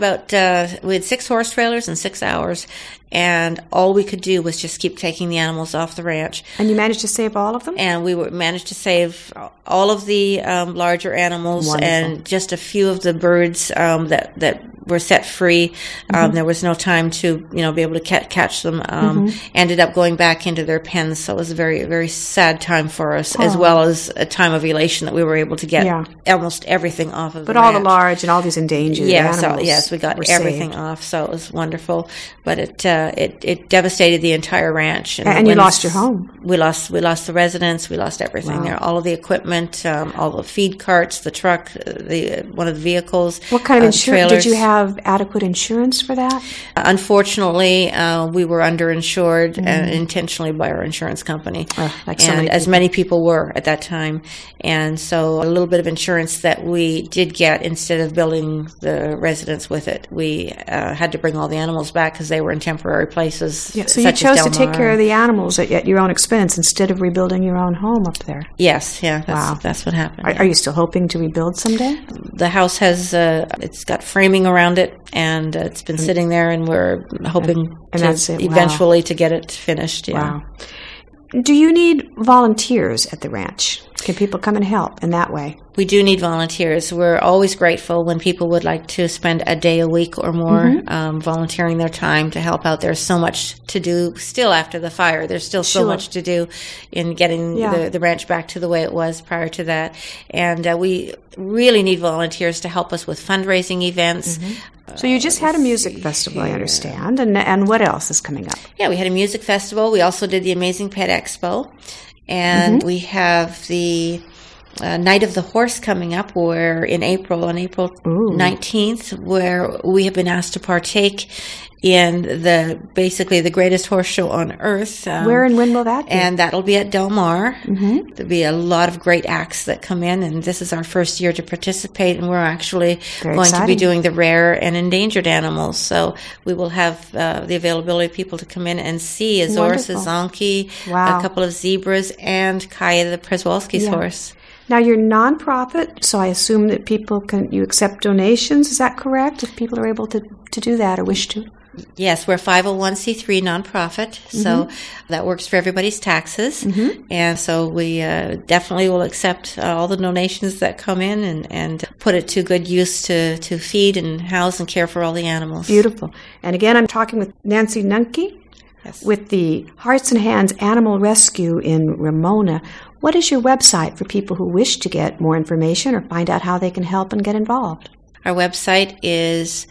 we had 6 horse trailers in 6 hours, and all we could do was just keep taking the animals off the ranch. And you managed to save all of them? And we managed to save all of the larger animals. Wonderful. And just a few of the birds that were set free. There was no time to be able to catch them. Ended up going back into their pens, so it was a very, very sad time for us, as well as a time of elation that we were able to get almost everything off of the ranch. But all the large and all these endangered animals. Yes, we got everything off, so it was wonderful. But it devastated the entire ranch. And you lost your home. We lost the residents. We lost everything there. All of the equipment, all the feed carts, the truck, one of the vehicles. What kind of insurance did you have? Adequate insurance for that? Unfortunately, we were underinsured intentionally by our insurance company, as many people were at that time. And so a little bit of insurance that we did get, instead of building the residents with it, we had to bring all the animals back because they were in temporary places. Yeah, so you chose to take care of the animals at your own expense instead of rebuilding your own home up there. Yes, that's what happened. Are you still hoping to rebuild someday? The house has it's got framing around it, and it's been sitting there, and we're hoping eventually to get it finished. Yeah. Wow. Do you need volunteers at the ranch? Can people come and help in that way? We do need volunteers. We're always grateful when people would like to spend a day a week or more volunteering their time to help out. There's so much to do still after the fire. There's still so much to do in getting the ranch back to the way it was prior to that. And we really need volunteers to help us with fundraising events. So you just had a music festival, I understand. And what else is coming up? Yeah, we had a music festival. We also did the Amazing Pet Expo. And we have the Night of the Horse coming up, where on April 19th, where we have been asked to partake in basically the greatest horse show on earth. Where and when will that be? And that'll be at Del Mar. There'll be a lot of great acts that come in, and this is our first year to participate, and we're actually to be doing the rare and endangered animals. So we will have the availability of people to come in and see Azores, a Zonky, a couple of zebras, and Kaya the Przewalski's horse. Now, you're nonprofit, so I assume that you accept donations. Is that correct? If people are able to do that or wish to? Yes, we're a 501c3 nonprofit, so that works for everybody's taxes. And so we definitely will accept all the donations that come in and put it to good use to feed and house and care for all the animals. Beautiful. And again, I'm talking with Nancy Nunke with the Hearts and Hands Animal Rescue in Ramona. What is your website for people who wish to get more information or find out how they can help and get involved? Our website is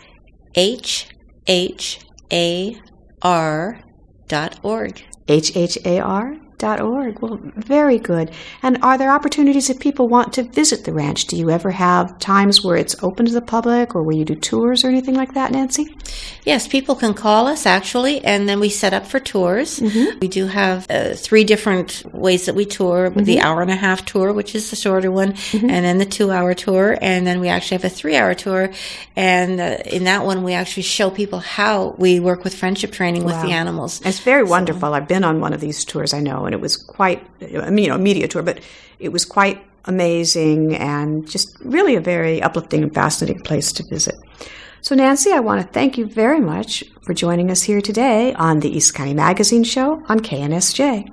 HHAR.org. HHAR.org. Well, very good. And are there opportunities if people want to visit the ranch? Do you ever have times where it's open to the public or where you do tours or anything like that, Nancy? Yes, people can call us, actually, and then we set up for tours. We do have 3 different ways that we tour. The hour-and-a-half tour, which is the shorter one, and then the 2-hour tour, and then we actually have a 3-hour tour. And in that one, we actually show people how we work with friendship training with the animals. It's very wonderful. I've been on one of these tours, I know, and it was quite, a media tour, but it was quite amazing and just really a very uplifting and fascinating place to visit. So, Nancy, I want to thank you very much for joining us here today on the East County Magazine Show on KNSJ.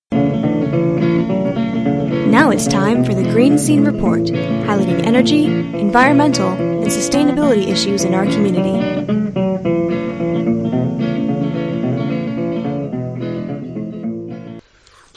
Now it's time for the Green Scene Report, highlighting energy, environmental, and sustainability issues in our community.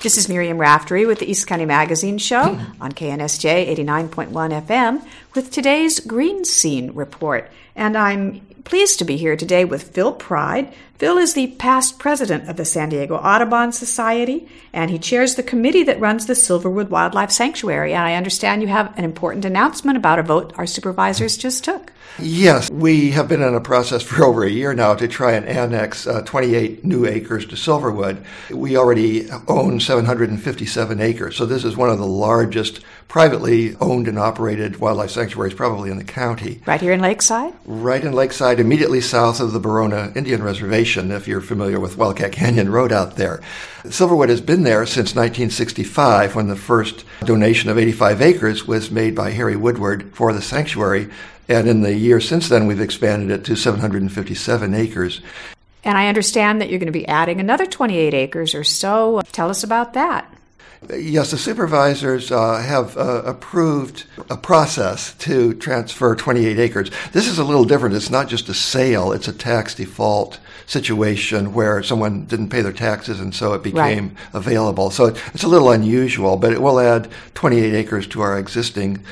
This is Miriam Raftery with the East County Magazine Show on KNSJ 89.1 FM with today's Green Scene Report. And I'm pleased to be here today with Phil Pride. Phil is the past president of the San Diego Audubon Society, and he chairs the committee that runs the Silverwood Wildlife Sanctuary. And I understand you have an important announcement about a vote our supervisors just took. Yes, we have been in a process for over a year now to try and annex 28 new acres to Silverwood. We already own 757 acres, so this is one of the largest privately owned and operated wildlife sanctuaries probably in the county. Right here in Lakeside? Right in Lakeside, immediately south of the Barona Indian Reservation, if you're familiar with Wildcat Canyon Road out there. Silverwood has been there since 1965, when the first donation of 85 acres was made by Harry Woodward for the sanctuary. And in the year since then, we've expanded it to 757 acres. And I understand that you're going to be adding another 28 acres or so. Tell us about that. Yes, the supervisors have approved a process to transfer 28 acres. This is a little different. It's not just a sale. It's a tax default situation where someone didn't pay their taxes and so it became available. So it's a little unusual, but it will add 28 acres to our existing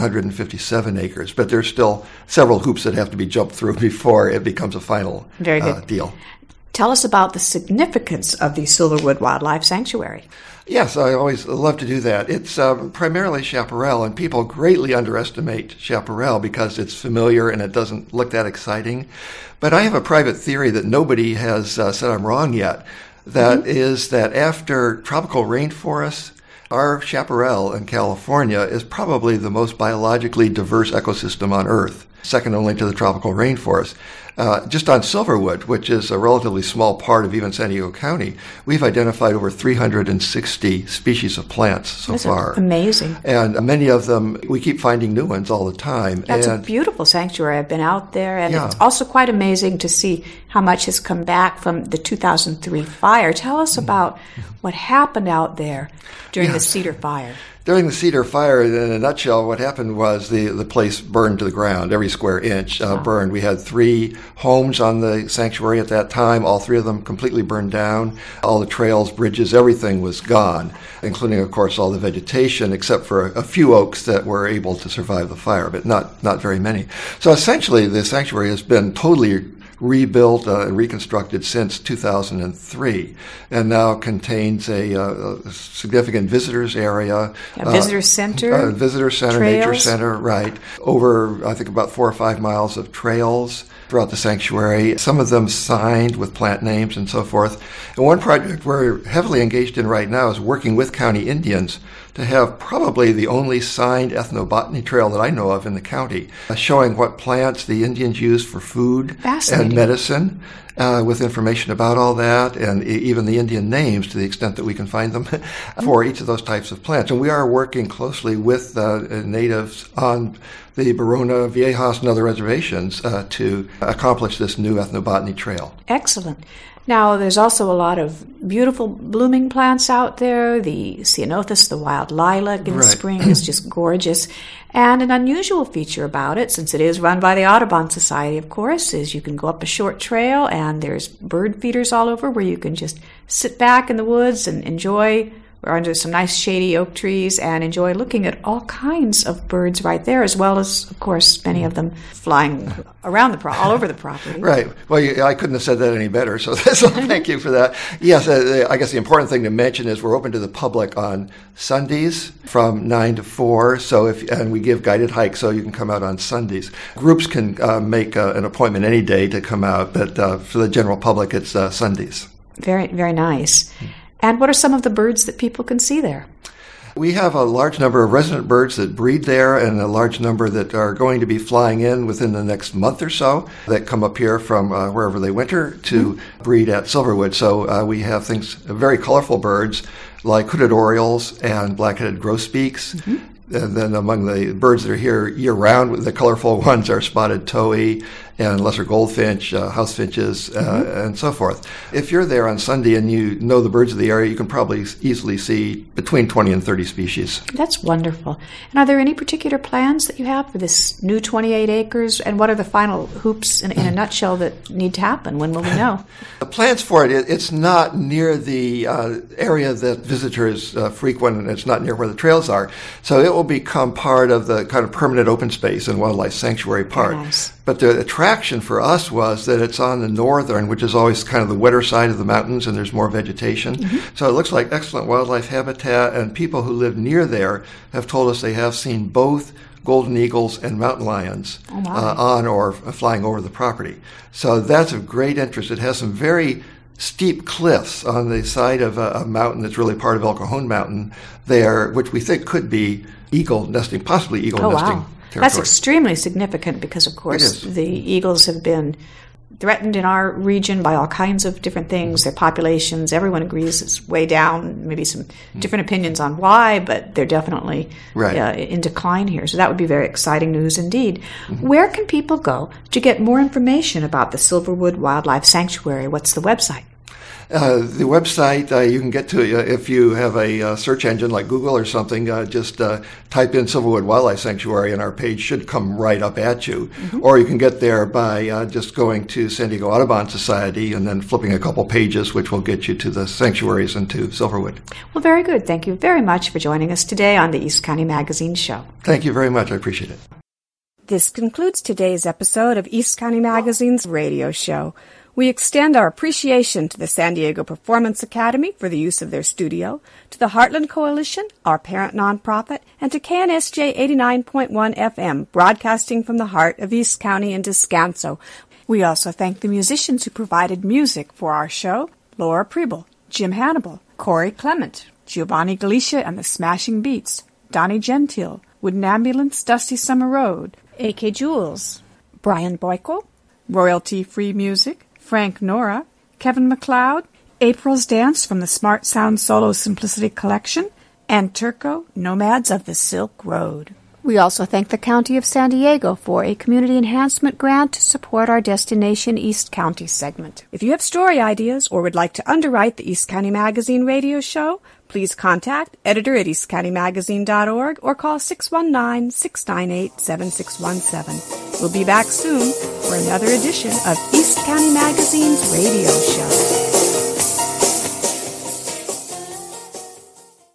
757 acres. But there's still several hoops that have to be jumped through before it becomes a final deal. Tell us about the significance of the Silverwood Wildlife Sanctuary. Yes, I always love to do that. It's primarily chaparral, and people greatly underestimate chaparral because it's familiar and it doesn't look that exciting. But I have a private theory that nobody has said I'm wrong yet. That is that after tropical rainforests, our chaparral in California is probably the most biologically diverse ecosystem on Earth, second only to the tropical rainforest. Just on Silverwood, which is a relatively small part of even San Diego County, we've identified over 360 species of plants so far. Amazing. And many of them, we keep finding new ones all the time. That's a beautiful sanctuary. I've been out there, and it's also quite amazing to see how much has come back from the 2003 fire. Tell us about what happened out there during the Cedar Fire. During the Cedar Fire, in a nutshell, what happened was the place burned to the ground. Every square inch burned. We had 3 homes on the sanctuary at that time. All 3 of them completely burned down. All the trails, bridges, everything was gone, including, of course, all the vegetation, except for a few oaks that were able to survive the fire, but not very many. So essentially, the sanctuary has been totally rebuilt and reconstructed since 2003, and now contains a significant visitors area. Visitor center. Visitor center, trails. Nature center, right. Over, I think, about 4 or 5 miles of trails throughout the sanctuary, some of them signed with plant names and so forth. And one project we're heavily engaged in right now is working with county Indians to have probably the only signed ethnobotany trail that I know of in the county, showing what plants the Indians use for food and medicine, with information about all that, and even the Indian names to the extent that we can find them for each of those types of plants. And we are working closely with natives on the Barona, Viejas, and other reservations to accomplish this new ethnobotany trail. Excellent. Now, there's also a lot of beautiful blooming plants out there. The ceanothus, the wild lilac in the spring is just gorgeous. And an unusual feature about it, since it is run by the Audubon Society, of course, is you can go up a short trail and there's bird feeders all over where you can just sit back in the woods and enjoy. We're under some nice shady oak trees and enjoy looking at all kinds of birds right there, as well as, of course, many of them flying around all over the property. Right. Well, I couldn't have said that any better, so thank you for that. Yes, I guess the important thing to mention is we're open to the public on Sundays from 9 to 4, and we give guided hikes, so you can come out on Sundays. Groups can make an appointment any day to come out, but for the general public, it's Sundays. Very, very nice. And what are some of the birds that people can see there? We have a large number of resident birds that breed there and a large number that are going to be flying in within the next month or so that come up here from wherever they winter to breed at Silverwood. So we have very colorful birds like hooded orioles and black-headed grosbeaks. And then among the birds that are here year-round, the colorful ones are spotted towhee and lesser goldfinch, house finches, and so forth. If you're there on Sunday and you know the birds of the area, you can probably easily see between 20 and 30 species. That's wonderful. And are there any particular plans that you have for this new 28 acres? And what are the final hoops in a nutshell that need to happen? When will we know? The plans for it, it's not near the area that visitors frequent, and it's not near where the trails are. So it will become part of the kind of permanent open space and wildlife sanctuary part. Nice. But the attraction for us was that it's on the northern, which is always kind of the wetter side of the mountains, and there's more vegetation. So it looks like excellent wildlife habitat, and people who live near there have told us they have seen both golden eagles and mountain lions on or flying over the property. So that's of great interest. It has some very steep cliffs on the side of a mountain that's really part of El Cajon Mountain there, which we think could be eagle nesting, possibly eagle nesting territory. That's extremely significant because, of course, the eagles have been threatened in our region by all kinds of different things. Their populations, everyone agrees, is way down. Maybe some different opinions on why, but they're definitely in decline here. So that would be very exciting news indeed. Where can people go to get more information about the Silverwood Wildlife Sanctuary? What's the website? The website you can get to if you have a search engine like Google or something. Just type in Silverwood Wildlife Sanctuary, and our page should come right up at you. Or you can get there by just going to San Diego Audubon Society and then flipping a couple pages, which will get you to the sanctuaries and to Silverwood. Well, very good. Thank you very much for joining us today on the East County Magazine Show. Thank you very much. I appreciate it. This concludes today's episode of East County Magazine's radio show. We extend our appreciation to the San Diego Performance Academy for the use of their studio, to the Heartland Coalition, our parent nonprofit, and to KNSJ 89.1 FM, broadcasting from the heart of East County and Descanso. We also thank the musicians who provided music for our show: Laura Preble, Jim Hannibal, Corey Clement, Giovanni Galicia and the Smashing Beats, Donnie Gentile, Wooden Ambulance, Dusty Summer Road, A.K. Jules, Brian Boyko, Royalty-Free Music, Frank Nora, Kevin MacLeod, April's Dance from the Smart Sound Solo Simplicity Collection, and Turco, Nomads of the Silk Road. We also thank the County of San Diego for a community enhancement grant to support our Destination East County segment. If you have story ideas or would like to underwrite the East County Magazine radio show, please contact editor at eastcountymagazine.org or call 619-698-7617. We'll be back soon for another edition of East County Magazine's radio show.